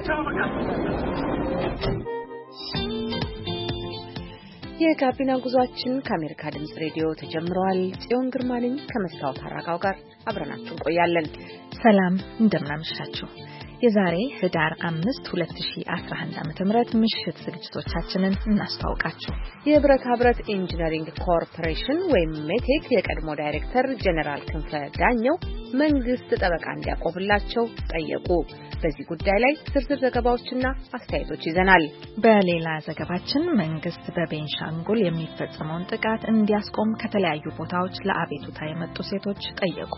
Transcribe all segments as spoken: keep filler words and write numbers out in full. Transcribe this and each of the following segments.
የጋቢና ጉዟችን ከአሜሪካ ድምጽ ሬዲዮ ተጀምሯል። ጽዮን ግርማ ነኝ ከመስታወት አራጋው ጋር አብረናችሁ እንቆያለን። ሰላም እንደምናመሻችሁ። የዛሬ ህዳር አምስት ሁለት ሺህ አስራ አንድ ዓመተ ምህረት ምሽት ዝግጅቶቻችንን እናስተዋውቃችሁ። የብረታ ብረት ኢንጂነሪንግ ኮርፖሬሽን ወይም ሜቴክ የቀድሞ ዳይሬክተር ጀነራል ክንፈ ዳኘው መንግስት ጠበቃ እንዲያቆምላቸው ጠየቁ። በዚህ ጉዳይ ላይ ዝርዝር ዘገባዎችና አስተያየቶች ይዘናል። በሌላ ዘገባችን መንግስት በቤንሻንጉል የሚፈጸመውን ጥቃት እንዲያስቆም ከተለያዩ ቦታዎች ለአቤቱታ የመጡ ሴቶች ጠየቁ።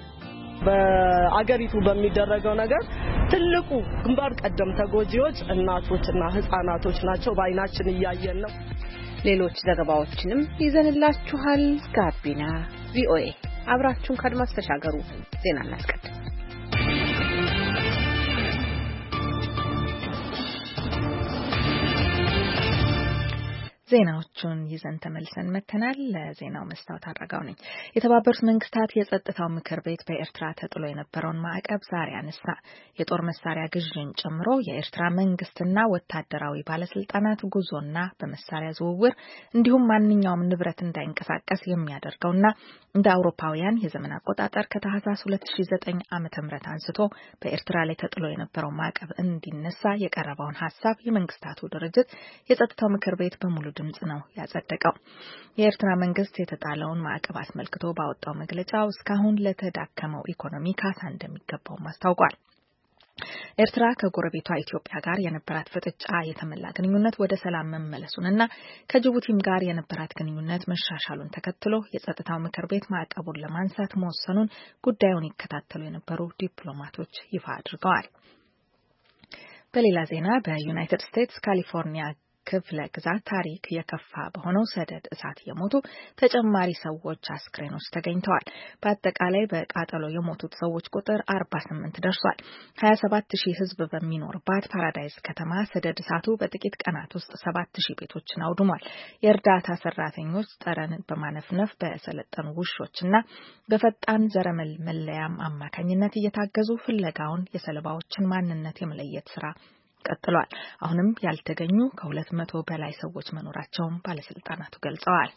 በአገሪቱ በሚደረገው ነገር ትልቁ ግንባር ቀደም ተጎጂዎች እናቶችና ህፃናቶች ናቸው። በአይናችን እያየን ነው። ሌሎች ዘገባዎችንም ይዘንላችኋል። ጋቢና ቪኦኤ አብራችሁን ከአድማስ ተሻገሩ። ዜና እናስቀድም። ዜናዎቹን ይዘን ተመልሰን መተናል። ለዜናው መስታወት አድርጋው ነኝ። የተባበሩት መንግስታት የጸጥታው ምክር ቤት በኤርትራ ተጥሎ የነበረውን ማዕቀብ ዛሬ አነሳ። የጦር መሳሪያ ግዥን ጨምሮ የኤርትራ መንግስትና ወታደራዊ ባለስልጣናት ጉዞና በመሳሪያ ዝውውር እንዲሁም ማንኛውም ንብረት እንዳይንቀሳቀስ የሚያደርገውና እንደ አውሮፓውያን የዘመን አቆጣጠር ከታህሳስ ሁለት ሺህ ዘጠኝ ዓመተ ምህረት አንስቶ በኤርትራ ላይ ተጥሎ የነበረው ማዕቀብ እንዲነሳ የቀረበውን ሐሳብ የመንግስታቱ ድርጅት የጸጥታው ምክር ቤት በሙሉ ድምጽ ነው ያጸደቀው። የኤርትራ መንግስት የተጣለውን ማዕቀብ አስመልክቶ ባወጣው መግለጫው እስካሁን ለተዳከመው ኢኮኖሚ ካሳ እንደሚገባው አስታውቋል። ኤርትራ ከጎረቤቷ ኢትዮጵያ ጋር የነበራት ፍጥጫ የተመላ ግንኙነት ወደ ሰላም መመለሱንና ከጅቡቲም ጋር የነበራት ግንኙነት መሻሻሉን ተከትሎ የጸጥታው ምክር ቤት ማዕቀቡን ለማንሳት መወሰኑን ጉዳዩን ይከታተሉ የነበሩ ዲፕሎማቶች ይፋ አድርገዋል። በሌላ ዜና በዩናይትድ ስቴትስ ካሊፎርኒያ ክፍለ ግዛት ታሪክ የከፋ በሆነው ሰደድ እሳት የሞቱ ተጨማሪ ሰዎች አስክሬኖች ተገኝተዋል። በአጠቃላይ በቃጠሎ የሞቱት ሰዎች ቁጥር አርባ ስምንት ደርሷል። ሀያ ሰባት ሺህ ሕዝብ በሚኖርባት ፓራዳይስ ከተማ ሰደድ እሳቱ በጥቂት ቀናት ውስጥ ሰባት ሺህ ቤቶችን አውድሟል። የእርዳታ ሰራተኞች ጠረን በማነፍነፍ በሰለጠኑ ውሾችና በፈጣን ዘረመል መለያም አማካኝነት እየታገዙ ፍለጋውን የሰለባዎችን ማንነት የመለየት ስራ ቀጥሏል። አሁንም ያልተገኙ ከሁለት መቶ በላይ ሰዎች መኖራቸውን ባለስልጣናቱ ገልጸዋል።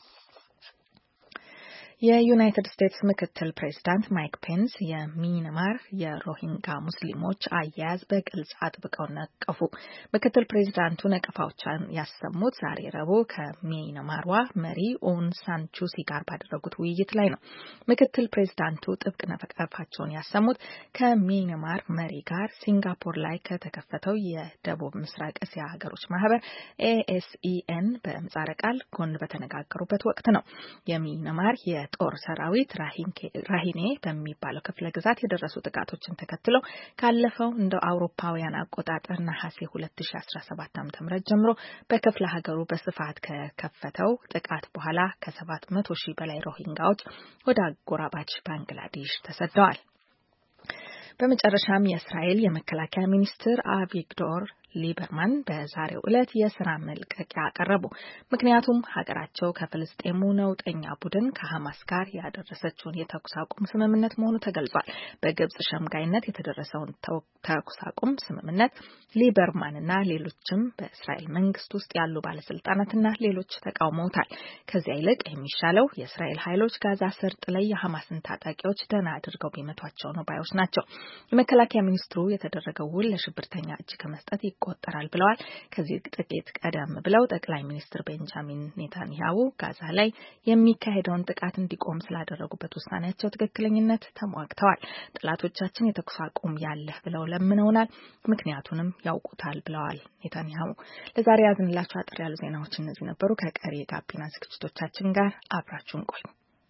የዩናይትድ ስቴትስ ምክትል ፕሬዝዳንት ማይክ ፔንስ የሚያንማር የሮሂንጋ ሙስሊሞች አያያዝ በግልጽ አጥብቀው ነቀፉ። ምክትል ፕሬዝዳንቱ ነቀፋዎችን ያሰሙት ዛሬ ረቡዕ ከሚያንማርዋ መሪ ኦንግ ሳን ሱቺ ጋር ባደረጉት ውይይት ላይ ነው። ምክትል ፕሬዝዳንቱ ጥብቅ ነቀፋቸውን ያሰሙት ከሚያንማር መሪ ጋር ሲንጋፖር ላይ ከተከፈተው የደቡብ ምስራቅ እስያ ሀገሮች ማህበር ኤ ኤስ ኢ ኤን በምህጻረ ቃል ጎን በተነጋገሩበት ወቅት ነው። የሚያንማር ጦር ሰራዊት ራሂኔ በሚባለው ክፍለ ግዛት የደረሱ ጥቃቶችን ተከትለው ካለፈው እንደ አውሮፓውያን አቆጣጠር ነሐሴ ሁለት ሺህ አስራ ሰባት ዓመተ ምህረት ጀምሮ በክፍለ ሀገሩ በስፋት ከከፈተው ጥቃት በኋላ ከሰባት መቶ ሺህ በላይ ሮሂንጋዎች ወደ አጎራባች ባንግላዴሽ ተሰደዋል። በመጨረሻም የእስራኤል የመከላከያ ሚኒስትር አቪግዶር ሊበርማን በዛሬው ዕለት የሥራ መልቀቂያ አቀረቡ። ምክንያቱም ሀገራቸው ከፍልስጤሙ ነውጠኛ ቡድን ከሐማስ ጋር ያደረሰችውን የተኩስ አቁም ስምምነት መሆኑ ተገልጿል። በግብጽ ሸምጋይነት የተደረሰውን ተኩስ አቁም ስምምነት ሊበርማንና ሌሎችም በእስራኤል መንግስት ውስጥ ያሉ ባለስልጣናትና ሌሎች ተቃውመውታል። ከዚያ ይልቅ የሚሻለው የእስራኤል ኃይሎች ጋዛ ሰርጥ ላይ የሐማስን ታጣቂዎች ደህና አድርገው ቢመቷቸው ነው ባዮች ናቸው። የመከላከያ ሚኒስትሩ የተደረገው ውል ለሽብርተኛ እጅ ከመስጠት ይቆጠራል ብለዋል። ከዚህ ጥቂት ቀደም ብለው ጠቅላይ ሚኒስትር ቤንጃሚን ኔታንያሁ ጋዛ ላይ የሚካሄደውን ጥቃት እንዲቆም ስላደረጉበት ውሳኔያቸው ትክክለኝነት ተሟግተዋል። ጠላቶቻችን የተኩስ አቁም ያለህ ብለው ለምነውናል፣ ምክንያቱንም ያውቁታል ብለዋል ኔታንያሁ። ለዛሬ ያዝንላችሁ አጥር ያሉ ዜናዎች እነዚህ ነበሩ። ከቀሪ የጋቢና ዝግጅቶቻችን ጋር አብራችሁን ቆዩ።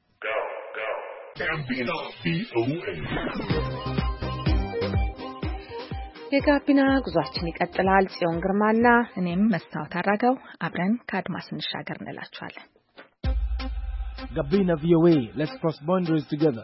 የጋቢና ጉዟችን ይቀጥላል። ጽዮን ግርማና እኔም መስታወት አራጋው አብረን ከአድማስ እንሻገር እንላችኋለን። Gabina V O A, let's cross boundaries together.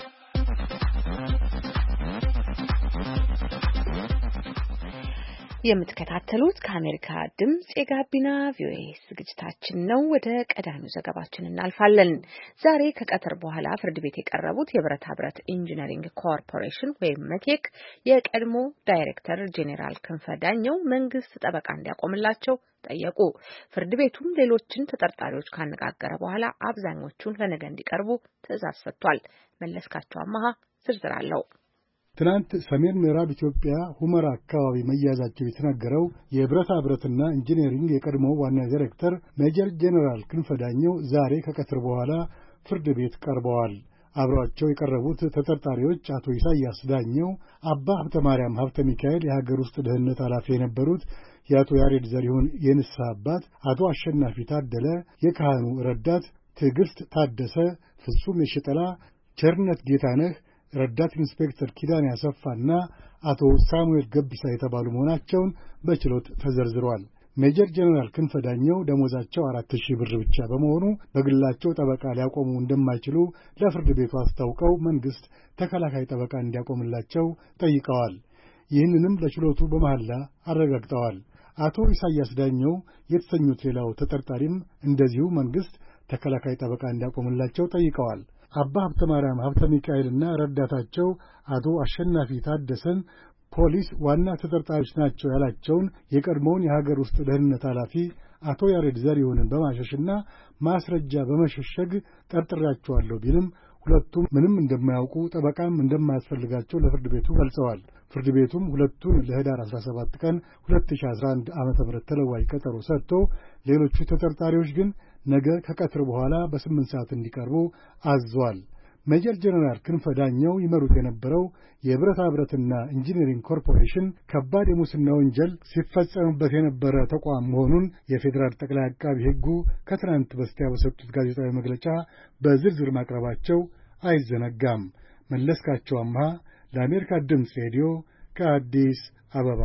የምትከታተሉት ከአሜሪካ ድምጽ የጋቢና ቪኦኤ ዝግጅታችን ነው። ወደ ቀዳሚው ዘገባችን እናልፋለን። ዛሬ ከቀትር በኋላ ፍርድ ቤት የቀረቡት የብረታ ብረት ኢንጂነሪንግ ኮርፖሬሽን ወይም መቴክ የቀድሞ ዳይሬክተር ጄኔራል ክንፈ ዳኘው መንግስት ጠበቃ እንዲያቆምላቸው ጠየቁ። ፍርድ ቤቱም ሌሎችን ተጠርጣሪዎች ካነጋገረ በኋላ አብዛኞቹን ለነገ እንዲቀርቡ ትዕዛዝ ሰጥቷል። መለስካቸው አማሃ ዝርዝር አለው። ትናንት ሰሜን ምዕራብ ኢትዮጵያ ሁመራ አካባቢ መያዛቸው የተነገረው የብረታ ብረትና ኢንጂነሪንግ የቀድሞ ዋና ዳይሬክተር ሜጀር ጄኔራል ክንፈ ዳኘው ዛሬ ከቀትር በኋላ ፍርድ ቤት ቀርበዋል። አብረዋቸው የቀረቡት ተጠርጣሪዎች አቶ ኢሳያስ ዳኘው፣ አባ ሀብተ ማርያም ሀብተ ሚካኤል የሀገር ውስጥ ደህንነት ኃላፊ የነበሩት የአቶ ያሬድ ዘሪሁን የንስሐ አባት፣ አቶ አሸናፊ ታደለ የካህኑ ረዳት፣ ትዕግስት ታደሰ፣ ፍጹም የሽጠላ፣ ቸርነት ጌታነህ፣ ረዳት ኢንስፔክተር ኪዳን ያሰፋና አቶ ሳሙኤል ገብሳ የተባሉ መሆናቸውን በችሎት ተዘርዝሯል። ሜጀር ጄኔራል ክንፈ ዳኘው ደሞዛቸው አራት ሺህ ብር ብቻ በመሆኑ በግላቸው ጠበቃ ሊያቆሙ እንደማይችሉ ለፍርድ ቤቱ አስታውቀው መንግስት ተከላካይ ጠበቃ እንዲያቆምላቸው ጠይቀዋል። ይህንንም ለችሎቱ በመሐላ አረጋግጠዋል። አቶ ኢሳያስ ዳኘው የተሰኙት ሌላው ተጠርጣሪም እንደዚሁ መንግስት ተከላካይ ጠበቃ እንዲያቆምላቸው ጠይቀዋል። አባ ሀብተ ማርያም ሀብተ ሚካኤልና ረዳታቸው አቶ አሸናፊ ታደሰን ፖሊስ ዋና ተጠርጣሪዎች ናቸው ያላቸውን የቀድሞውን የሀገር ውስጥ ደህንነት ኃላፊ አቶ ያሬድ ዘሪሁንን በማሸሽና ማስረጃ በመሸሸግ ጠርጥሬያቸዋለሁ ቢልም ሁለቱም ምንም እንደማያውቁ ጠበቃም እንደማያስፈልጋቸው ለፍርድ ቤቱ ገልጸዋል። ፍርድ ቤቱም ሁለቱን ለህዳር አስራ ሰባት ቀን ሁለት ሺህ አስራ አንድ ዓመተ ምህረት ተለዋጭ ቀጠሮ ሰጥቶ ሌሎቹ ተጠርጣሪዎች ግን ነገ ከቀትር በኋላ በስምንት ሰዓት እንዲቀርቡ አዟል። ሜጀር ጄኔራል ክንፈ ዳኘው ይመሩት የነበረው የብረታ ብረትና ኢንጂነሪንግ ኮርፖሬሽን ከባድ የሙስና ወንጀል ሲፈጸምበት የነበረ ተቋም መሆኑን የፌዴራል ጠቅላይ አቃቢ ሕጉ ከትናንት በስቲያ በሰጡት ጋዜጣዊ መግለጫ በዝርዝር ማቅረባቸው አይዘነጋም። መለስካቸው አምሃ ለአሜሪካ ድምፅ ሬዲዮ ከአዲስ አበባ።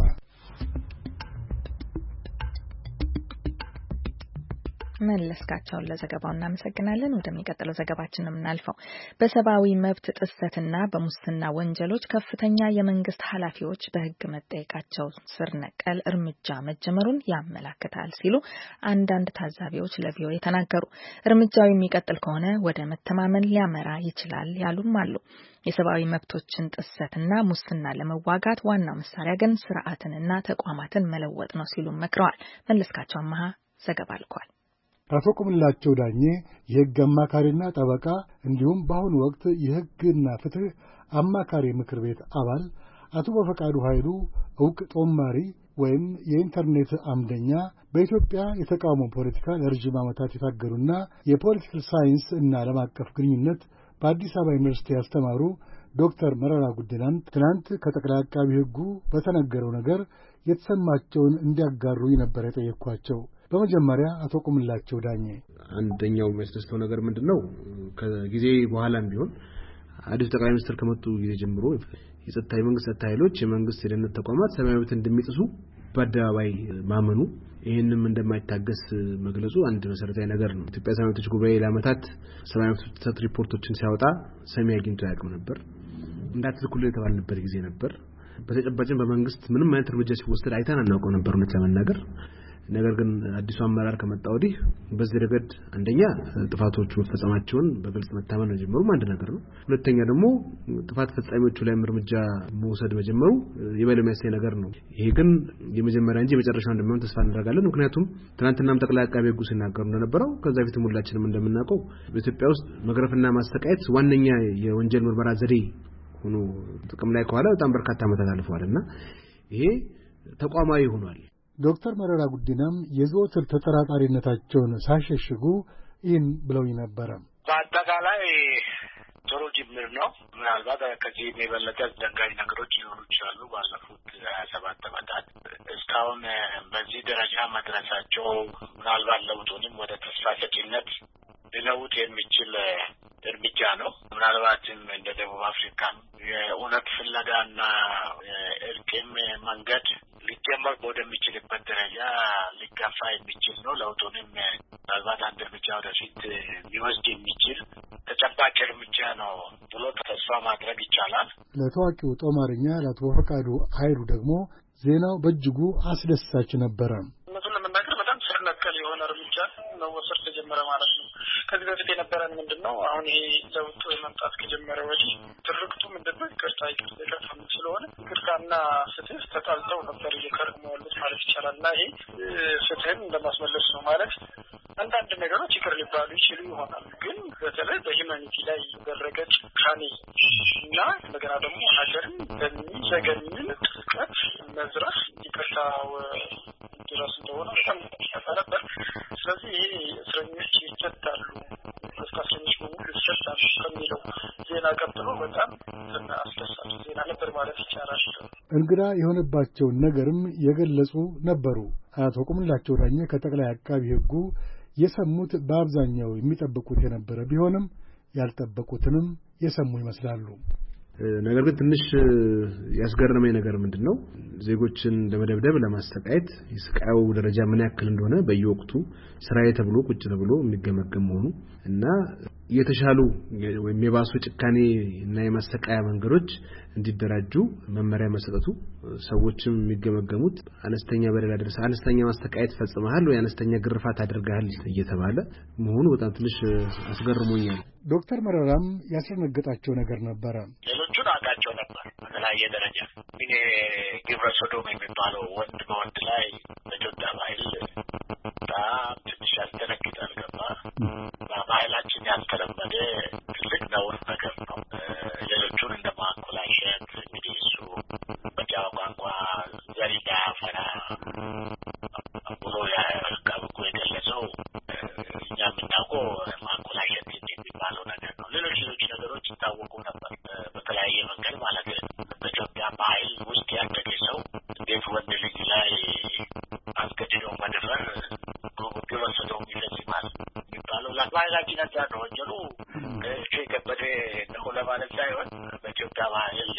መለስካቸውን ለዘገባው እናመሰግናለን። ወደሚቀጥለው ዘገባችን ነው የምናልፈው። በሰብአዊ መብት ጥሰትና በሙስና ወንጀሎች ከፍተኛ የመንግስት ኃላፊዎች በሕግ መጠየቃቸው ስር ነቀል እርምጃ መጀመሩን ያመለክታል ሲሉ አንዳንድ ታዛቢዎች ለቪኦኤ ተናገሩ። እርምጃው የሚቀጥል ከሆነ ወደ መተማመን ሊያመራ ይችላል ያሉም አሉ። የሰብአዊ መብቶችን ጥሰትና ሙስና ለመዋጋት ዋናው መሳሪያ ግን ስርዓትንና ተቋማትን መለወጥ ነው ሲሉ መክረዋል። መለስካቸው አማሃ ዘገባ ልኳል። አቶ ቁምላቸው ዳኜ የሕግ አማካሪና ጠበቃ እንዲሁም በአሁኑ ወቅት የሕግና ፍትህ አማካሪ ምክር ቤት አባል፣ አቶ በፈቃዱ ኃይሉ ዕውቅ ጦማሪ ወይም የኢንተርኔት አምደኛ፣ በኢትዮጵያ የተቃውሞ ፖለቲካ ለረጅም ዓመታት የታገሉና የፖለቲካል ሳይንስ እና ዓለም አቀፍ ግንኙነት በአዲስ አበባ ዩኒቨርሲቲ ያስተማሩ ዶክተር መረራ ጉዲናን ትናንት ከጠቅላይ አቃቢ ሕጉ በተነገረው ነገር የተሰማቸውን እንዲያጋሩ ነበር የጠየቅኳቸው። በመጀመሪያ አቶ ቁምላቸው ዳኜ አንደኛው የሚያስደስተው ነገር ምንድነው? ከጊዜ በኋላም ቢሆን አዲስ ጠቅላይ ሚኒስትር ከመጡ ጊዜ ጀምሮ የጸጥታ የመንግስት ጸጥታ ኃይሎች የመንግስት የደህንነት ተቋማት ሰብአዊ መብት እንደሚጥሱ በአደባባይ ማመኑ፣ ይህንም እንደማይታገስ መግለጹ አንድ መሰረታዊ ነገር ነው። ኢትዮጵያ ሰብአዊ መብቶች ጉባኤ ለዓመታት ሰብአዊ መብት ጥሰት ሪፖርቶችን ሲያወጣ ሰሚ አግኝቶ ያውቅም ነበር። እንዳትልኩልን የተባልንበት ጊዜ ነበር። በተጨባጭም በመንግስት ምንም አይነት እርምጃ ሲወሰድ አይተን አናውቀው ነበር እውነት ለመናገር። ነገር ግን አዲሱ አመራር ከመጣ ወዲህ በዚህ ረገድ አንደኛ ጥፋቶቹ መፈጸማቸውን በግልጽ መታመን መጀመሩ አንድ ነገር ነው። ሁለተኛ ደግሞ ጥፋት ፈጻሚዎቹ ላይ እርምጃ መውሰድ መጀመሩ የበለጠ የሚያሳይ ነገር ነው። ይሄ ግን የመጀመሪያ እንጂ የመጨረሻው እንደማይሆን ተስፋ እናደርጋለን። ምክንያቱም ትናንትናም ጠቅላይ አቃቤ ሕጉ ሲናገሩ እንደነበረው ከዛ በፊት ሁላችንም እንደምናውቀው በኢትዮጵያ ውስጥ መግረፍና ማስተቃየት ዋነኛ የወንጀል ምርመራ ዘዴ ሆኖ ጥቅም ላይ ከዋለ በጣም በርካታ ዓመታት አልፈዋልና ይሄ ተቋማዊ ሆኗል። ዶክተር መረራ ጉዲናም የዘወትር ተጠራጣሪነታቸውን ሳይሸሽጉ ይህን ብለውኝ ነበረ። በአጠቃላይ ጥሩ ጅምር ነው። ምናልባት ከዚህ የበለጠ አስደንጋጭ ነገሮች ሊሆኑ ይችላሉ። ባለፉት ሀያ ሰባት ዓመታት እስካሁን በዚህ ደረጃ መድረሳቸው ምናልባት ለውጡንም ወደ ተስፋ ሰጪነት ሊለውጥ የሚችል እርምጃ ነው። ምናልባትም እንደ ደቡብ አፍሪካ የእውነት ፍለጋና የእርቅም መንገድ ሊጀመር ወደሚችልበት ደረጃ ሊገፋ የሚችል ነው። ለውጡንም ምናልባት አንድ እርምጃ ወደፊት ሊወስድ የሚችል ተጨባጭ እርምጃ ነው ብሎ ተስፋ ማድረግ ይቻላል። ለታዋቂው ጦማርኛ ለአቶ ፈቃዱ ኃይሉ ደግሞ ዜናው በእጅጉ አስደሳች ነበረ። እነሱን ለመናገር በጣም ስር ነቀል የሆነ እርምጃ መወሰድ ተጀመረ ማለት ነው። ከዚህ በፊት የነበረን ምንድነው አሁን ይሄ ለውጥ መምጣት ከጀመረ ወዲህ ትርክቱ ምንድነው ይቅርታ ይቅርታ ይቀርታም ስለሆነ ይቅርታና ፍትህ ተጣልተው ነበር እየከረሙ ያሉት ማለት ይቻላል። እና ይሄ ፍትህን እንደማስመለስ ነው ማለት አንዳንድ ነገሮች ይቅር ሊባሉ ይችሉ ይሆናል። ግን በተለይ በሂውማኒቲ ላይ የተደረገ ጭካኔ እና እንደገና ደግሞ ሀገርን በሚዘገንን ጥልቀት መዝረፍ ይቅርታው ድረስ እንደሆነ በጣም ነበር። ስለዚህ ይሄ እስረኞች ይፈታሉ፣ እስረኞች በሙሉ ይፈታሉ ከሚለው ዜና ቀጥሎ በጣም አስደሳች ዜና ነበር ማለት ይቻላል። እንግዳ የሆነባቸውን ነገርም የገለጹ ነበሩ። አቶ ቁምላቸው ዳኘ ከጠቅላይ አቃቢ ሕጉ የሰሙት በአብዛኛው የሚጠብቁት የነበረ ቢሆንም ያልጠበቁትንም የሰሙ ይመስላሉ። ነገር ግን ትንሽ ያስገረመኝ ነገር ምንድነው ዜጎችን ለመደብደብ ለማስተቃየት የስቃዩ ደረጃ ምን ያክል እንደሆነ በየወቅቱ ስራዬ ተብሎ ቁጭ ተብሎ የሚገመገም መሆኑ እና የተሻሉ ወይም የባሱ ጭካኔ እና የማስተቃያ መንገዶች እንዲደራጁ መመሪያ መሰጠቱ ሰዎችም የሚገመገሙት አነስተኛ በደል አድርሰ አነስተኛ ማስተቃየት ፈጽመሃል ወይ አነስተኛ ግርፋት አድርገሃል እየተባለ መሆኑ በጣም ትንሽ አስገርሞኛል። ዶክተር መረራም ያስደነገጣቸው ነገር ነበረ። ሌሎቹን አውቃቸው ነበር በተለያየ ደረጃ ግን ግብረ ሰዶም የሚባለው ወንድ በወንድ ላይ በኢትዮጵያ ባህል በጣም ትንሽ ያስደነግጣል። ገባ በባህላችን ያልተለመደ ትልቅ ነውር ነገር ነው። ሌሎቹን እንደማኮላሸት እንግዲህ እሱ በጃዋ ቋንቋ ዘሪ ዳፈራ ብሎ ያልቃብቁ የገለጸው እኛ የምናውቀው ማኮላሸት የሚባለው ነገር ነው። ሌሎች ሌሎች ነገሮች ይታወቁ ነበር በተለያየ መንገድ ማለት ነው። በኢትዮጵያ ባህል ውስጥ ያደገ ሰው እንዴት ወንድ ልጅ ላይ አስገድዶ መድፈር ግብረ ሰዶም ይፈጽማል የሚባለው ለባህላችን አንጻር ነው። ወንጀሉ እሱ የከበደ ነው ለማለት ሳይሆን በኢትዮጵያ ባህል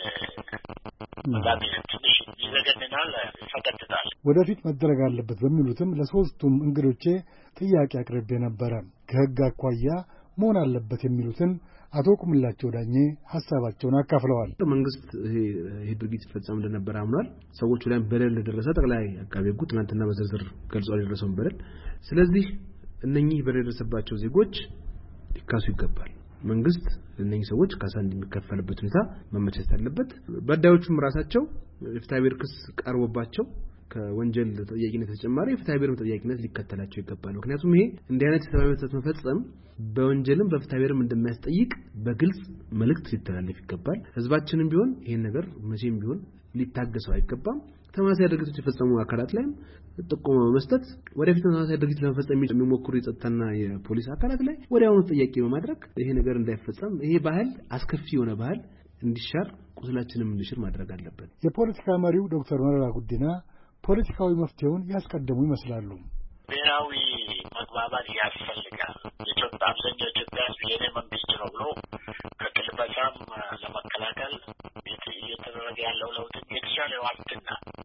በጣም ትንሽ ይዘገንናል፣ ይፈቀጥጣል። ወደፊት መደረግ አለበት በሚሉትም ለሶስቱም እንግዶቼ ጥያቄ አቅርቤ ነበረ። ከህግ አኳያ መሆን አለበት የሚሉትን አቶ ቁምላቸው ዳኘ ሐሳባቸውን አካፍለዋል። መንግስት ይሄ ድርጊት ፈጸም እንደነበር አምኗል። ሰዎቹ ላይ በደል እንደደረሰ ጠቅላይ አቃቤ ሕጉ ትናንትና በዝርዝር ገልጿል የደረሰውን በደል። ስለዚህ እነኚህ በደል የደረሰባቸው ዜጎች ሊካሱ ይገባል። መንግስት እነኚህ ሰዎች ካሳ እንደሚከፈልበት ሁኔታ መመቻቸት አለበት። በዳዮቹም ራሳቸው ፍትሐብሔር ክስ ቀርቦባቸው ከወንጀል ተጠያቂነት ተጨማሪ ፍትሐብሔር ተጠያቂነት ሊከተላቸው ይገባል። ምክንያቱም ይሄ እንዲህ አይነት ሰብአዊ መብት መፈጸም በወንጀልም በፍትሐብሔርም እንደማያስጠይቅ በግልጽ መልእክት ሊተላለፍ ይገባል። ህዝባችንም ቢሆን ይሄን ነገር መቼም ቢሆን ሊታገሰው አይገባም። ተመሳሳይ ድርጊቶች የፈጸሙ አካላት ላይም ጥቆማ በመስጠት ወደፊት ተመሳሳይ ድርጊት ለመፈጸም የሚሞክሩ የጸጥታና የፖሊስ አካላት ላይ ወዲያውኑ ተጠያቂ በማድረግ ይሄ ነገር እንዳይፈጸም ይሄ ባህል አስከፊ የሆነ ባህል እንዲሻር ቁስላችንም እንዲሽር ማድረግ አለበት። የፖለቲካ መሪው ዶክተር መረራ ጉዲና ፖለቲካዊ መፍትሄውን ያስቀደሙ ይመስላሉ። ብሔራዊ መግባባት ያስፈልጋል። የኢትዮጵያ አብዛኛው ኢትዮጵያ የኔ መንግስት ነው ብሎ ከቅልበሳም ለመከላከል እየተደረገ ያለው ለውጥ የተሻለ ዋስትና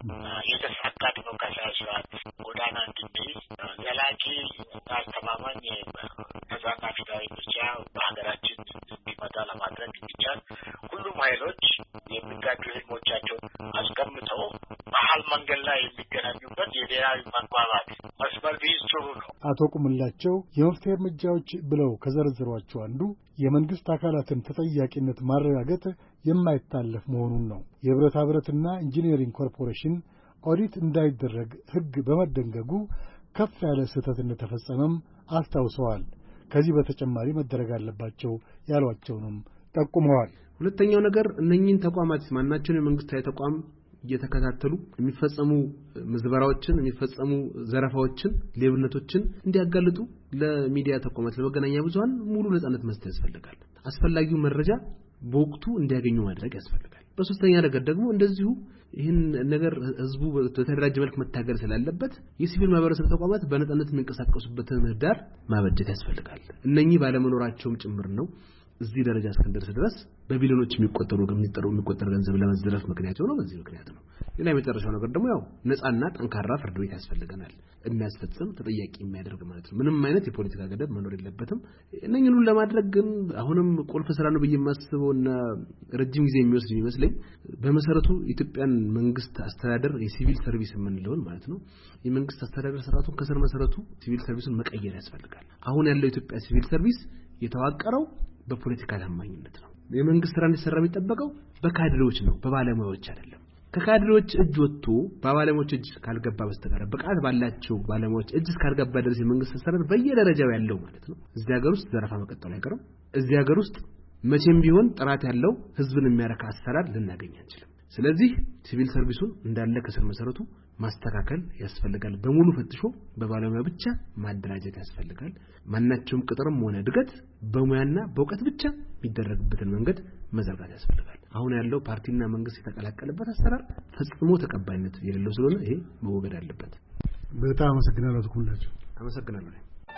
የተሳካ ዲሞክራሲያዊ ስርዓት ጎዳና እንድንይዝ ዘላቂ እና አስተማማኝ ነጻና ፍትሃዊ ምርጫ በሀገራችን እንዲመጣ ለማድረግ እንዲቻል ሁሉም ኃይሎች የሚጋጩ ህልሞቻቸውን አስቀምጠው መሀል መንገድ ላይ የሚገናኙበት የብሔራዊ መግባባት መስመር ቢይዝ ጥሩ ነው። አቶ ቁምላቸው የመፍትሄ እርምጃዎች ብለው ከዘረዘሯቸው አንዱ የመንግስት አካላትን ተጠያቂነት ማረጋገጥ የማይታለፍ መሆኑን ነው። የብረታ ብረትና ኢንጂነሪንግ ኮርፖሬሽን ኦዲት እንዳይደረግ ህግ በመደንገጉ ከፍ ያለ ስህተት እንደተፈጸመም አስታውሰዋል። ከዚህ በተጨማሪ መደረግ አለባቸው ያሏቸውንም ጠቁመዋል። ሁለተኛው ነገር እነኚህን ተቋማት ማናቸውን የመንግስታዊ ተቋም እየተከታተሉ የሚፈጸሙ ምዝበራዎችን የሚፈጸሙ ዘረፋዎችን ሌብነቶችን እንዲያጋልጡ ለሚዲያ ተቋማት ለመገናኛ ብዙሃን ሙሉ ነጻነት መስጠት ያስፈልጋል። አስፈላጊው መረጃ በወቅቱ እንዲያገኙ ማድረግ ያስፈልጋል። በሶስተኛ ነገር ደግሞ እንደዚሁ ይህን ነገር ህዝቡ በተደራጀ መልክ መታገል ስላለበት የሲቪል ማህበረሰብ ተቋማት በነጻነት የሚንቀሳቀሱበትን ምህዳር ማበጀት ያስፈልጋል። እነኚህ ባለመኖራቸውም ጭምር ነው እዚህ ደረጃ እስከንደርስ ድረስ በቢሊዮኖች የሚቆጠሩ ገምኒጠሩ የሚቆጠር ገንዘብ ለመዘረፍ ምክንያት ሆኖ በዚህ ምክንያት ነው። ሌላ የመጨረሻው ነገር ደግሞ ያው ነፃና ጠንካራ ፍርድ ቤት ያስፈልገናል የሚያስፈጽም ተጠያቂ የሚያደርግ ማለት ነው። ምንም አይነት የፖለቲካ ገደብ መኖር የለበትም። እነኝን ሁሉ ለማድረግ ግን አሁንም ቁልፍ ስራ ነው በየማስበውና ረጅም ጊዜ የሚወስድ ይመስለኝ በመሰረቱ ኢትዮጵያን መንግስት አስተዳደር የሲቪል ሰርቪስ የምንለውን ማለት ነው የመንግስት አስተዳደር ስርዓቱን ከስር መሰረቱ ሲቪል ሰርቪሱን መቀየር ያስፈልጋል። አሁን ያለው ኢትዮጵያ ሲቪል ሰርቪስ የተዋቀረው በፖለቲካ ታማኝነት ነው። የመንግስት ስራ እንዲሰራ የሚጠበቀው በካድሬዎች ነው በባለሙያዎች አይደለም። ከካድሬዎች እጅ ወጥቶ በባለሙያዎች እጅ ካልገባ በስተቀር በቃት ባላቸው ባለሙያዎች እጅ ካልገባ ድረስ የመንግስት ስራ በየደረጃው ያለው ማለት ነው እዚህ ሀገር ውስጥ ዘረፋ መቀጠሉ አይቀርም። እዚህ ሀገር ውስጥ መቼም ቢሆን ጥራት ያለው ህዝብን የሚያረካ አሰራር ልናገኝ አንችልም። ስለዚህ ሲቪል ሰርቪሱን እንዳለ ከስር መሰረቱ ማስተካከል ያስፈልጋል። በሙሉ ፈትሾ በባለሙያ ብቻ ማደራጀት ያስፈልጋል። ማናቸውም ቅጥርም ሆነ ድገት በሙያና በእውቀት ብቻ የሚደረግበትን መንገድ መዘርጋት ያስፈልጋል። አሁን ያለው ፓርቲና መንግስት የተቀላቀለበት አሰራር ፈጽሞ ተቀባይነት የሌለው ስለሆነ ይሄ መወገድ አለበት። በጣም አመሰግናለሁ። ተኩላችሁ አመሰግናለሁ።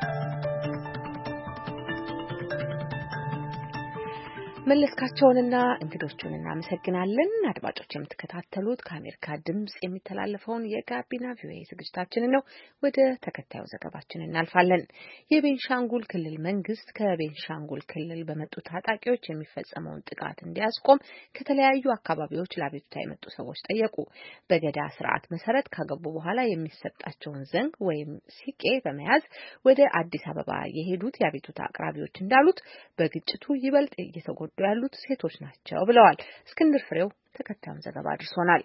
መለስካቸውንና እንግዶቹን እናመሰግናለን። አድማጮች የምትከታተሉት ከአሜሪካ ድምጽ የሚተላለፈውን የጋቢና ቪኦኤ ዝግጅታችንን ነው። ወደ ተከታዩ ዘገባችን እናልፋለን። የቤንሻንጉል ክልል መንግስት ከቤንሻንጉል ክልል በመጡ ታጣቂዎች የሚፈጸመውን ጥቃት እንዲያስቆም ከተለያዩ አካባቢዎች ለአቤቱታ የመጡ ሰዎች ጠየቁ። በገዳ ስርዓት መሰረት ካገቡ በኋላ የሚሰጣቸውን ዘንግ ወይም ሲቄ በመያዝ ወደ አዲስ አበባ የሄዱት የአቤቱታ አቅራቢዎች እንዳሉት በግጭቱ ይበልጥ እየተጎዱ ያሉት ሴቶች ናቸው ብለዋል። እስክንድር ፍሬው ተከታዩን ዘገባ አድርሶናል።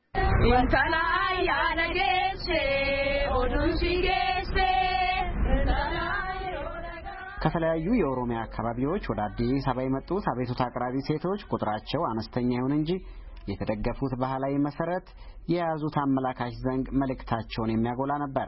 ከተለያዩ የኦሮሚያ አካባቢዎች ወደ አዲስ አበባ የመጡት አቤቱታ አቅራቢ ሴቶች ቁጥራቸው አነስተኛ ይሁን እንጂ የተደገፉት ባህላዊ መሰረት የያዙት አመላካች ዘንግ መልእክታቸውን የሚያጎላ ነበር።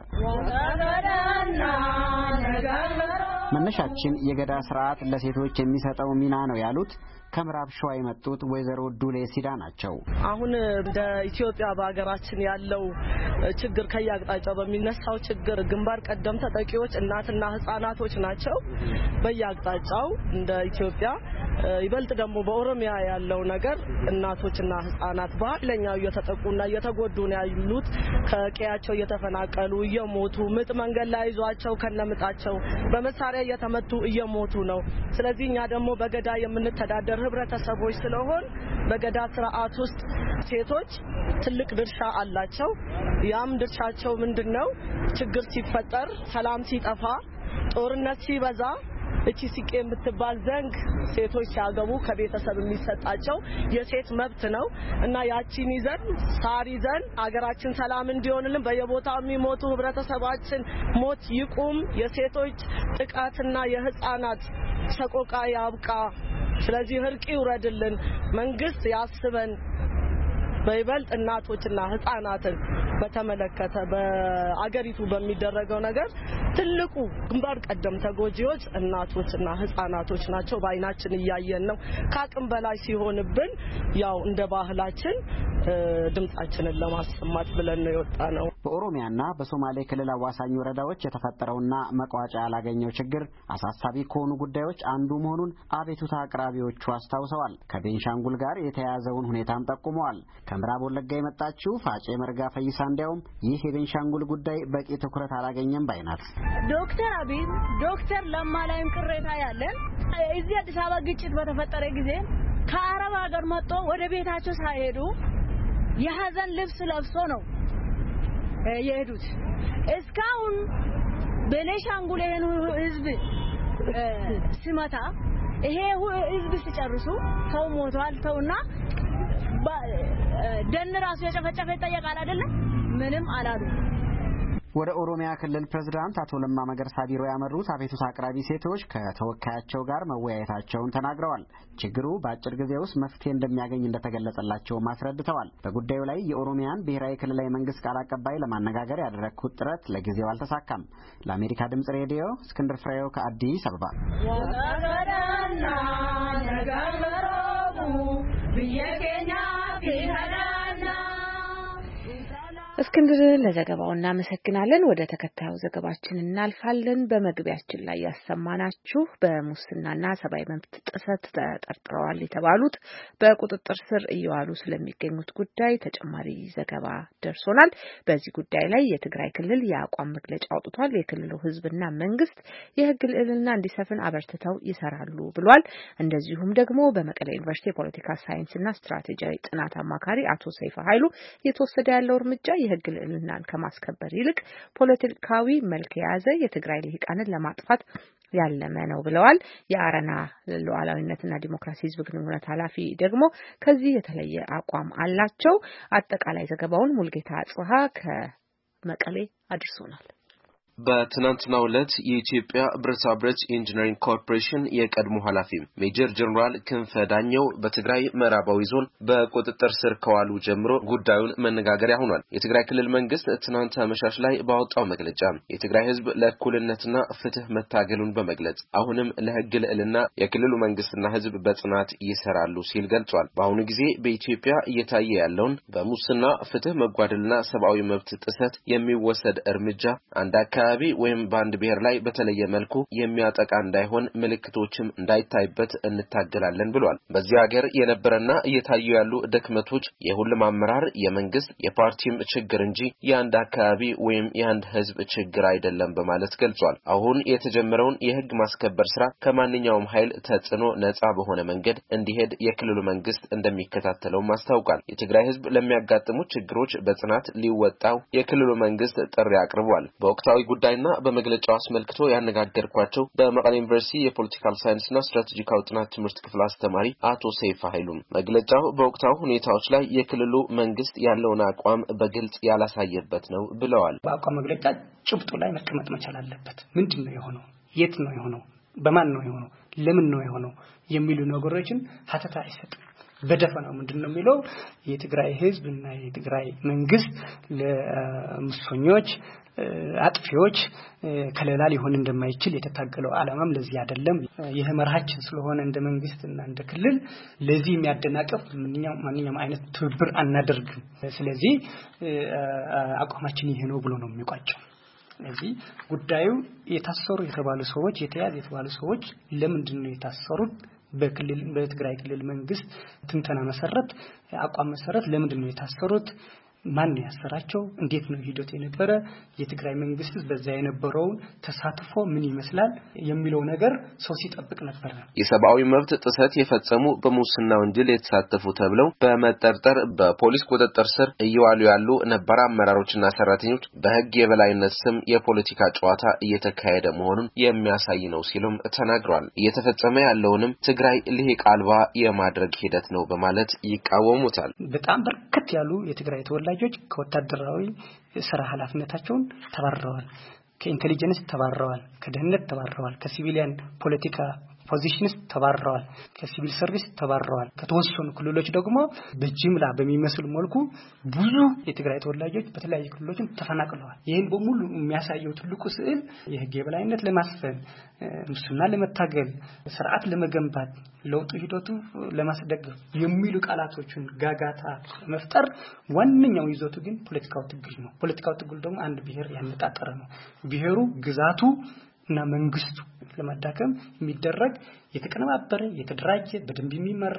መነሻችን የገዳ ስርዓት ለሴቶች የሚሰጠው ሚና ነው ያሉት ከምዕራብ ሸዋ የመጡት ወይዘሮ ዱሌ ሲዳ ናቸው። አሁን እንደ ኢትዮጵያ በአገራችን ያለው ችግር ከያቅጣጫው በሚነሳው ችግር ግንባር ቀደም ተጠቂዎች እናትና ህፃናቶች ናቸው። በያቅጣጫው እንደ ኢትዮጵያ ይበልጥ ደግሞ በኦሮሚያ ያለው ነገር እናቶችና ህፃናት በኃይለኛው እየተጠቁና እየተጎዱ ነው ያሉት። ከቀያቸው እየተፈናቀሉ እየሞቱ ምጥ መንገድ ላይ ይዟቸው ከነምጣቸው በመሳሪያ እየተመቱ እየሞቱ ነው። ስለዚህ እኛ ደግሞ በገዳ የምንተዳደር ህብረተሰቦች ስለሆን በገዳ ስርዓት ውስጥ ሴቶች ትልቅ ድርሻ አላቸው። ያም ድርሻቸው ምንድነው? ችግር ሲፈጠር፣ ሰላም ሲጠፋ፣ ጦርነት ሲበዛ እቺ ሲቄ የምትባል ዘንግ ሴቶች ሲያገቡ ከቤተሰብ የሚሰጣቸው የሴት መብት ነው እና ያቺን ይዘን ሳር ይዘን አገራችን ሰላም እንዲሆንልን በየቦታው የሚሞቱ ህብረተሰባችን ሞት ይቁም፣ የሴቶች ጥቃትና የህፃናት ሰቆቃ ያብቃ፣ ስለዚህ እርቅ ይውረድልን፣ መንግስት ያስበን። በይበልጥ እናቶችና ህፃናትን በተመለከተ በአገሪቱ በሚደረገው ነገር ትልቁ ግንባር ቀደም ተጎጂዎች እናቶችና ህፃናቶች ናቸው። ባይናችን እያየን ነው። ከአቅም በላይ ሲሆንብን ያው እንደ ባህላችን ድምጻችንን ለማሰማት ብለን ነው የወጣነው። በኦሮሚያና በሶማሌ ክልል አዋሳኝ ወረዳዎች የተፈጠረውና መቋጫ ያላገኘው ችግር አሳሳቢ ከሆኑ ጉዳዮች አንዱ መሆኑን አቤቱታ አቅራቢዎቹ አስታውሰዋል። ከቤንሻንጉል ጋር የተያያዘውን ሁኔታም ጠቁመዋል። ከምዕራብ ወለጋ የመጣችው ፋጬ መርጋ ፈይሳ እንዲያውም ይህ የቤንሻንጉል ጉዳይ በቂ ትኩረት አላገኘም ባይናት። ዶክተር አብይ ዶክተር ለማ ላይም ቅሬታ ያለን እዚህ አዲስ አበባ ግጭት በተፈጠረ ጊዜ ከአረብ ሀገር መጥቶ ወደ ቤታቸው ሳይሄዱ የሀዘን ልብስ ለብሶ ነው የሄዱት። እስካሁን ቤንሻንጉል ይሄን ህዝብ ሲመታ ይሄ ህዝብ ሲጨርሱ ተው ሞቷል ተውና ደን ራሱ የጨፈጨፈ ይጠየቃል አይደለም? ምንም አላሉ። ወደ ኦሮሚያ ክልል ፕሬዝዳንት አቶ ለማ መገርሳ ቢሮ ያመሩት አቤቱታ አቅራቢ ሴቶች ከተወካያቸው ጋር መወያየታቸውን ተናግረዋል። ችግሩ በአጭር ጊዜ ውስጥ መፍትሄ እንደሚያገኝ እንደተገለጸላቸው አስረድተዋል። በጉዳዩ ላይ የኦሮሚያን ብሔራዊ ክልላዊ መንግስት ቃል አቀባይ ለማነጋገር ያደረኩት ጥረት ለጊዜው አልተሳካም። ለአሜሪካ ድምጽ ሬዲዮ እስክንድር ፍሬው ከአዲስ አበባ። እስክንድር ለዘገባው እናመሰግናለን። ወደ ተከታዩ ዘገባችን እናልፋለን። በመግቢያችን ላይ ያሰማናችሁ በሙስናና ሰብአዊ መብት ጥሰት ተጠርጥረዋል የተባሉት በቁጥጥር ስር እየዋሉ ስለሚገኙት ጉዳይ ተጨማሪ ዘገባ ደርሶናል። በዚህ ጉዳይ ላይ የትግራይ ክልል የአቋም መግለጫ አውጥቷል። የክልሉ ሕዝብና መንግስት የህግ ልዕልና እንዲሰፍን አበርትተው ይሰራሉ ብሏል። እንደዚሁም ደግሞ በመቀሌ ዩኒቨርሲቲ የፖለቲካ ሳይንስና ስትራቴጂያዊ ጥናት አማካሪ አቶ ሰይፈ ኃይሉ የተወሰደ ያለው እርምጃ የህግ ልዕልናን ከማስከበር ይልቅ ፖለቲካዊ መልክ የያዘ የትግራይ ልሂቃንን ለማጥፋት ያለመ ነው ብለዋል። የአረና ሉዓላዊነትና ዲሞክራሲ ህዝብ ግንኙነት ኃላፊ ደግሞ ከዚህ የተለየ አቋም አላቸው። አጠቃላይ ዘገባውን ሙልጌታ አጽሃ ከመቀሌ አድርሶናል። በትናንትናው ዕለት የኢትዮጵያ ብረታ ብረት ኢንጂነሪንግ ኮርፖሬሽን የቀድሞ ኃላፊ ሜጀር ጀነራል ክንፈ ዳኘው በትግራይ ምዕራባዊ ዞን በቁጥጥር ስር ከዋሉ ጀምሮ ጉዳዩን መነጋገሪያ ሆኗል። የትግራይ ክልል መንግስት ትናንት አመሻሽ ላይ ባወጣው መግለጫ የትግራይ ህዝብ ለእኩልነትና ፍትህ መታገሉን በመግለጽ አሁንም ለህግ ልዕልና የክልሉ መንግስትና ህዝብ በጽናት ይሰራሉ ሲል ገልጿል። በአሁኑ ጊዜ በኢትዮጵያ እየታየ ያለውን በሙስና ፍትህ መጓደልና ሰብአዊ መብት ጥሰት የሚወሰድ እርምጃ አንድ አካባቢ ወይም በአንድ ብሔር ላይ በተለየ መልኩ የሚያጠቃ እንዳይሆን ምልክቶችም እንዳይታይበት እንታገላለን ብሏል። በዚህ ሀገር የነበረና እየታዩ ያሉ ድክመቶች የሁሉም አመራር የመንግስት የፓርቲም ችግር እንጂ የአንድ አካባቢ ወይም የአንድ ህዝብ ችግር አይደለም በማለት ገልጿል። አሁን የተጀመረውን የህግ ማስከበር ስራ ከማንኛውም ኃይል ተጽዕኖ ነጻ በሆነ መንገድ እንዲሄድ የክልሉ መንግስት እንደሚከታተለው ማስታውቋል። የትግራይ ህዝብ ለሚያጋጥሙ ችግሮች በጽናት ሊወጣው የክልሉ መንግስት ጥሪ አቅርቧል። በወቅታዊ ጉዳይና በመግለጫው አስመልክቶ ያነጋገርኳቸው በመቀሌ ዩኒቨርሲቲ የፖለቲካል ሳይንስና ስትራቴጂካዊ ጥናት ትምህርት ክፍል አስተማሪ አቶ ሰይፈ ኃይሉ መግለጫው በወቅታዊ ሁኔታዎች ላይ የክልሉ መንግስት ያለውን አቋም በግልጽ ያላሳየበት ነው ብለዋል። በአቋም መግለጫ ጭብጡ ላይ መቀመጥ መቻል አለበት። ምንድነው የሆነው? የት ነው የሆነው? በማን ነው የሆነው? ለምን ነው የሆነው? የሚሉ ነገሮችን ሀተታ አይሰጥም። በደፈናው ምንድነው የሚለው የትግራይ ህዝብ እና የትግራይ መንግስት ለሙስኞች አጥፊዎች ከለላ ሊሆን እንደማይችል የተታገለው ዓላማም ለዚህ አይደለም። ይሄ መርሃችን ስለሆነ እንደ መንግስትና እንደ ክልል ለዚህ የሚያደናቀፍ ማንኛውም ማንኛውም አይነት ትብብር አናደርግም። ስለዚህ አቋማችን ይሄ ነው ብሎ ነው የሚቋጨው። ስለዚህ ጉዳዩ የታሰሩ የተባሉ ሰዎች የተያዙ የተባሉ ሰዎች ለምንድን ነው የታሰሩት? በክልል በትግራይ ክልል መንግስት ትንተና መሰረት አቋም መሰረት ለምንድን ነው የታሰሩት? ማን ያሰራቸው? እንዴት ነው ሂደቱ የነበረ? የትግራይ መንግስት በዛ የነበረው ተሳትፎ ምን ይመስላል የሚለው ነገር ሰው ሲጠብቅ ነበር። የሰብአዊ መብት ጥሰት የፈጸሙ በሙስና ወንጀል የተሳተፉ ተብለው በመጠርጠር በፖሊስ ቁጥጥር ስር እየዋሉ ያሉ ነባር አመራሮችና ሰራተኞች በህግ የበላይነት ስም የፖለቲካ ጨዋታ እየተካሄደ መሆኑን የሚያሳይ ነው ሲሉም ተናግሯል። እየተፈጸመ ያለውንም ትግራይ ልሂቅ አልባ የማድረግ ሂደት ነው በማለት ይቃወሙታል። በጣም በርከት ያሉ የትግራይ ተወላጆች ከወታደራዊ ስራ ኃላፊነታቸውን ተባረዋል፣ ከኢንተሊጀንስ ተባረዋል፣ ከደህንነት ተባረዋል፣ ከሲቪሊያን ፖለቲካ ፖዚሽንስ ተባረዋል፣ ከሲቪል ሰርቪስ ተባረዋል። ከተወሰኑ ክልሎች ደግሞ በጅምላ በሚመስል መልኩ ብዙ የትግራይ ተወላጆች በተለያዩ ክልሎች ተፈናቅለዋል። ይሄን በሙሉ የሚያሳየው ትልቁ ስዕል የህግ የበላይነት ለማስፈን ሙስና ለመታገል ስርዓት ለመገንባት ለውጥ ሂደቱ ለማስደገፍ የሚሉ ቃላቶችን ጋጋታ መፍጠር ዋነኛው ይዘቱ ግን ፖለቲካው ትግል ነው። ፖለቲካው ትግል ደግሞ አንድ ብሔር ያነጣጠረ ነው። ብሔሩ ግዛቱ እና መንግስቱ ለማዳከም የሚደረግ የተቀነባበረ የተደራጀ በደንብ የሚመራ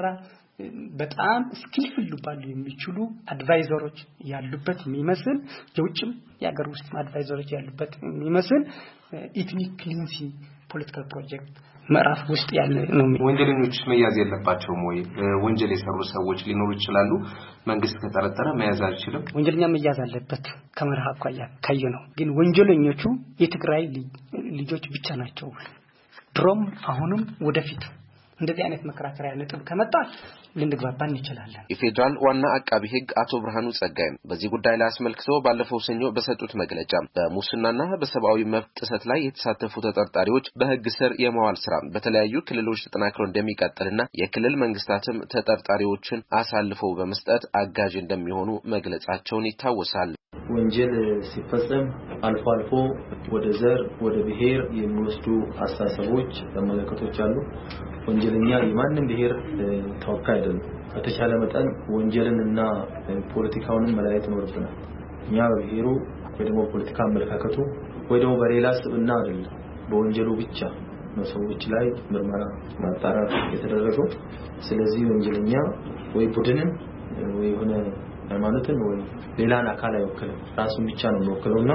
በጣም ስኪልፉል ሊባሉ የሚችሉ አድቫይዘሮች ያሉበት የሚመስል የውጭም የሀገር ውስጥ አድቫይዘሮች ያሉበት የሚመስል ኢትኒክ ክሊንሲንግ ፖለቲካል ፕሮጀክት ምዕራፍ ውስጥ ያለ ነው። ወንጀለኞች መያዝ የለባቸውም ወይ? ወንጀል የሰሩ ሰዎች ሊኖሩ ይችላሉ። መንግስት ከጠረጠረ መያዝ አይችልም። ወንጀለኛ መያዝ አለበት ከመርህ አኳያ ካየ ነው። ግን ወንጀለኞቹ የትግራይ ልጆች ብቻ ናቸው። ድሮም አሁንም ወደፊት እንደዚህ አይነት መከራከሪያ ነጥብ ከመጣ ልንግባባ እንችላለን። የፌደራል ዋና አቃቢ ህግ አቶ ብርሃኑ ጸጋይ በዚህ ጉዳይ ላይ አስመልክቶ ባለፈው ሰኞ በሰጡት መግለጫ በሙስናና በሰብአዊ መብት ጥሰት ላይ የተሳተፉ ተጠርጣሪዎች በህግ ስር የመዋል ስራ በተለያዩ ክልሎች ተጠናክሮ እንደሚቀጥልና የክልል መንግስታትም ተጠርጣሪዎችን አሳልፈው በመስጠት አጋዥ እንደሚሆኑ መግለጻቸውን ይታወሳል። ወንጀል ሲፈጸም አልፎ አልፎ ወደ ዘር ወደ ብሔር የሚወስዱ አስተሳሰቦች ተመለከቶች አሉ። ወንጀለኛ የማንንም ብሔር ተወካይ አይደለም። በተቻለ መጠን ወንጀልንና ፖለቲካውን መለያየት ይኖርብናል። እኛ በብሔሩ ወይ ደግሞ ፖለቲካ አመለካከቱ ወይ ደግሞ በሌላ ስብዕና አይደለም በወንጀሉ ብቻ ነው ሰዎች ላይ ምርመራ ማጣራት የተደረገው። ስለዚህ ወንጀለኛ ወይ ቡድንን ወይ ሆነ ሃይማኖትን ወይ ሌላን አካል አይወክልም ራሱን ብቻ ነው የሚወክለውና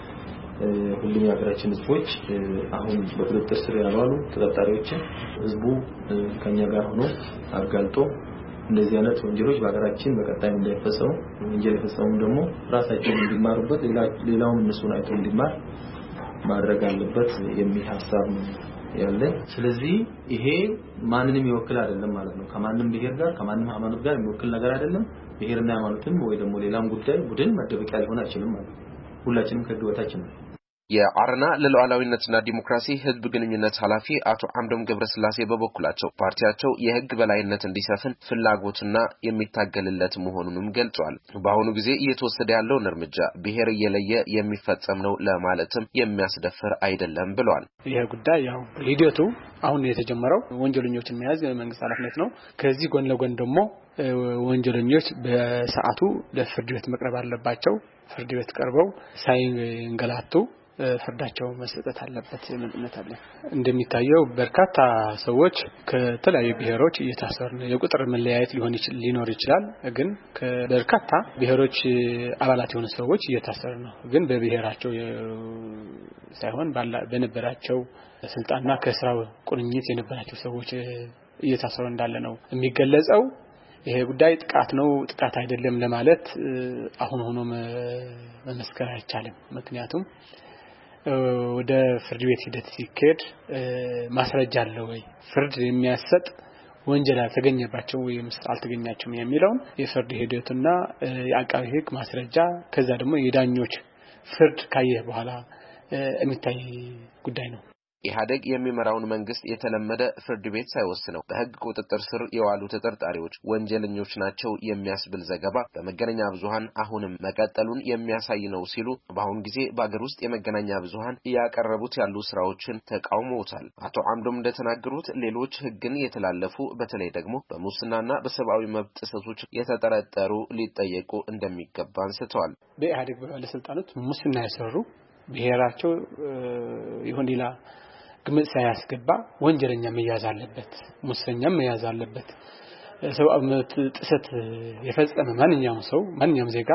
ሁሉም የሀገራችን ህዝቦች አሁን በቁጥጥር ስር ያሉ ተጠርጣሪዎች ህዝቡ ከኛ ጋር ሆኖ አጋልጦ እንደዚህ አይነት ወንጀሎች በሀገራችን በቀጣይ እንዳይፈጸሙ ወንጀል የፈጸሙ ደግሞ ራሳቸው እንዲማሩበት ሌላውም እነሱን አይቶ እንዲማር ማድረግ አለበት የሚል ሐሳብ ነው ያለ። ስለዚህ ይሄ ማንንም ይወክል አይደለም ማለት ነው። ከማንም ብሔር ጋር ከማንም ሃይማኖት ጋር የሚወክል ነገር አይደለም። ብሔርና ሃይማኖትን ወይ ደግሞ ሌላም ጉዳይ ቡድን መደበቂያ ሊሆን አይችልም ማለት ነው። ሁላችንም ከግባታችን ነው። የአረና ለሉዓላዊነትና ዲሞክራሲ ህዝብ ግንኙነት ኃላፊ አቶ አምዶም ገብረስላሴ በበኩላቸው ፓርቲያቸው የህግ በላይነት እንዲሰፍን ፍላጎትና የሚታገልለት መሆኑንም ገልጸዋል። በአሁኑ ጊዜ እየተወሰደ ያለው እርምጃ ብሔር እየለየ የሚፈጸም ነው ለማለትም የሚያስደፍር አይደለም ብለዋል። ይሄ ጉዳይ ያው ሂደቱ አሁን የተጀመረው ወንጀለኞችን መያዝ የመንግስት ኃላፊነት ነው። ከዚህ ጎን ለጎን ደግሞ ወንጀለኞች በሰዓቱ ለፍርድ ቤት መቅረብ አለባቸው። ፍርድ ቤት ቀርበው ሳይንገላቱ ፍርዳቸው መሰጠት አለበት ማለት አለ። እንደሚታየው በርካታ ሰዎች ከተለያዩ ብሔሮች እየታሰሩ የቁጥር መለያየት ሊሆን ይችላል ሊኖር ይችላል ግን ከበርካታ ብሔሮች አባላት የሆኑ ሰዎች እየታሰሩ ነው። ግን በብሔራቸው ሳይሆን በነበራቸው ስልጣንና ከስራው ቁርኝት የነበራቸው ሰዎች እየታሰሩ እንዳለ ነው የሚገለጸው። ይሄ ጉዳይ ጥቃት ነው ጥቃት አይደለም ለማለት አሁን ሆኖ መመስከር አይቻልም። ምክንያቱም ወደ ፍርድ ቤት ሂደት ሲከድ ማስረጃ አለ ወይ ፍርድ የሚያሰጥ ወንጀል ተገኘባቸው ወይም አልተገኛቸውም የሚለው የፍርድ ሂደቱና የአቃቤ ሕግ ማስረጃ ከዛ ደግሞ የዳኞች ፍርድ ካየ በኋላ የሚታይ ጉዳይ ነው። ኢህአዴግ የሚመራውን መንግስት የተለመደ ፍርድ ቤት ሳይወስነው በህግ ቁጥጥር ስር የዋሉ ተጠርጣሪዎች ወንጀለኞች ናቸው የሚያስብል ዘገባ በመገናኛ ብዙሃን አሁንም መቀጠሉን የሚያሳይ ነው ሲሉ በአሁን ጊዜ በአገር ውስጥ የመገናኛ ብዙሃን ያቀረቡት ያሉ ስራዎችን ተቃውመውታል። አቶ አምዶም እንደተናገሩት ሌሎች ህግን የተላለፉ በተለይ ደግሞ በሙስናና በሰብአዊ መብት ጥሰቶች የተጠረጠሩ ሊጠየቁ እንደሚገባ አንስተዋል። በኢህአዴግ ባለስልጣናት ሙስና ያሰሩ ብሔራቸው ይሁን ሌላ ግምት ሳያስገባ ወንጀለኛ መያዝ አለበት ሙስናም መያዝ አለበት። ሰብአዊ መብት ጥሰት የፈጸመ ማንኛውም ሰው ማንኛውም ዜጋ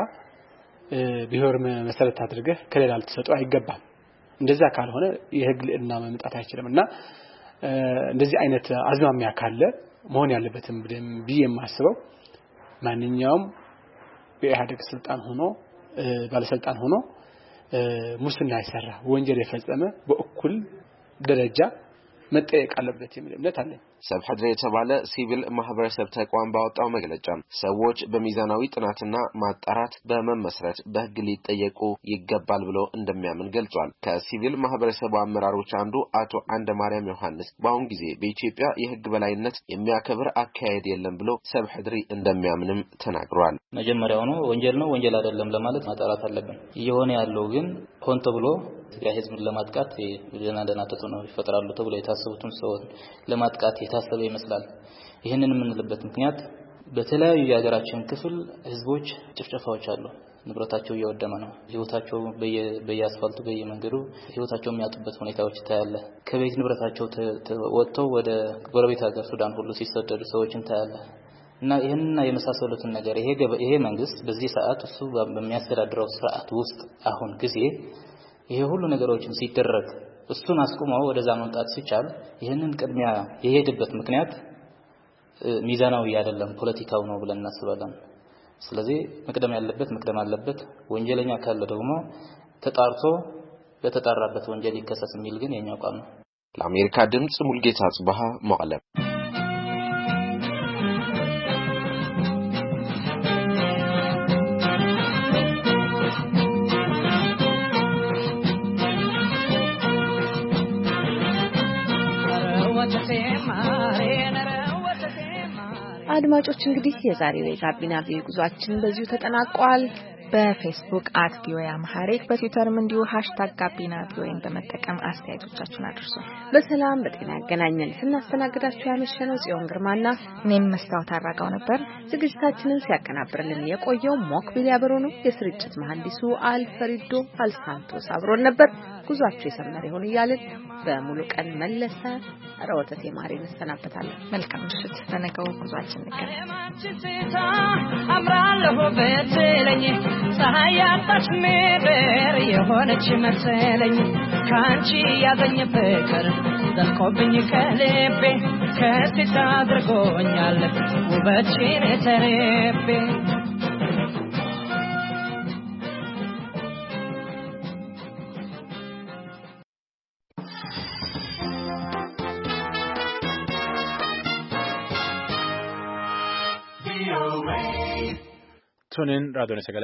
ብሔር መሰረት አድርገህ ከሌላ ልትሰጡ አይገባም። እንደዛ ካልሆነ የህግ ልዕልና መምጣት አይችልምና እንደዚህ አይነት አዝማሚያ ካለ መሆን ያለበትም ብዬ የማስበው ማንኛውም በኢህአዴግ ስልጣን ሆኖ ባለስልጣን ሆኖ ሙስና ይሰራ ወንጀል የፈጸመ በእኩል ደረጃ መጠየቅ አለበት የሚል እምነት አለ። ሰብሐድሪ የተባለ ሲቪል ማህበረሰብ ተቋም ባወጣው መግለጫ ሰዎች በሚዛናዊ ጥናትና ማጣራት በመመስረት በህግ ሊጠየቁ ይገባል ብሎ እንደሚያምን ገልጿል። ከሲቪል ማህበረሰቡ አመራሮች አንዱ አቶ አንደ ማርያም ዮሐንስ በአሁን ጊዜ በኢትዮጵያ የህግ በላይነት የሚያከብር አካሄድ የለም ብሎ ሰብሐድሪ እንደሚያምንም ተናግሯል። መጀመሪያውኑ ወንጀል ነው ወንጀል አይደለም ለማለት ማጣራት አለብን። እየሆነ ያለው ግን ሆን ተብሎ የህዝብን ለማጥቃት የደናደና ተጽዕኖ ይፈጥራሉ ተብሎ የታሰቡትን ሰዎች ለማጥቃት የታሰበ ይመስላል። ይሄንን የምንልበት ምክንያት በተለያዩ የሀገራችን ክፍል ህዝቦች ጭፍጨፋዎች አሉ። ንብረታቸው እየወደመ ነው። ህይወታቸው በየአስፋልቱ በየመንገዱ ህይወታቸው የሚያጡበት ሁኔታዎች ታያለ። ከቤት ንብረታቸው ወጥተው ወደ ጎረቤት ሀገር ሱዳን ሁሉ ሲሰደዱ ሰዎችን ታያለ። እና ይሄንና የመሳሰሉትን ነገር ይሄ ይሄ መንግስት በዚህ ሰዓት እሱ በሚያስተዳድረው ስርዓት ውስጥ አሁን ጊዜ ይሄ ሁሉ ነገሮችን ሲደረግ እሱን አስቆመው ወደዛ መምጣት ሲቻል ይሄንን ቅድሚያ የሄደበት ምክንያት ሚዛናዊ አይደለም ፖለቲካው ነው ብለን እናስባለን። ስለዚህ መቅደም ያለበት መቅደም አለበት። ወንጀለኛ ካለ ደግሞ ተጣርቶ በተጣራበት ወንጀል ይከሰስ የሚል ግን የኛ አቋም ነው። ለአሜሪካ ድምጽ ሙልጌታ ጽባህ መቀለም። አድማጮች እንግዲህ የዛሬው የጋቢና ቪኦኤ ጉዟችን በዚሁ ተጠናቋል። በፌስቡክ አት ቪኦኤ አምሃሪክ በትዊተርም እንዲሁ ሃሽታግ ጋቢና ቪኦኤን በመጠቀም አስተያየቶቻችሁን አድርሱ። በሰላም በጤና ያገናኘን። ስናስተናግዳችሁ ያመሸነው ጽዮን ግርማና እኔም መስታወት አራጋው ነበር። ዝግጅታችንን ሲያቀናብርልን የቆየው ሞክቢል ያበሮ ነው። የስርጭት መሐንዲሱ አልፈሪዶ አልሳንቶስ አብሮን ነበር። ጉዟችሁ የሰመረ ይሁን እያልን በሙሉ ቀን መለሰ ረወተቴ ማሪ እንሰናበታለን። መልካም ምሽት። በነገው ጉዟችን እንገናኝ። አምራለሁ በትለኝ ፀሐይ ያጣች ምድር የሆነች መሰለኝ ካንቺ ያዘኝ ፍቅር ዘልቆብኝ ከልቤ ከሲት አድርጎኛል ውበትሽን ተርቤ Tunin raadiyoon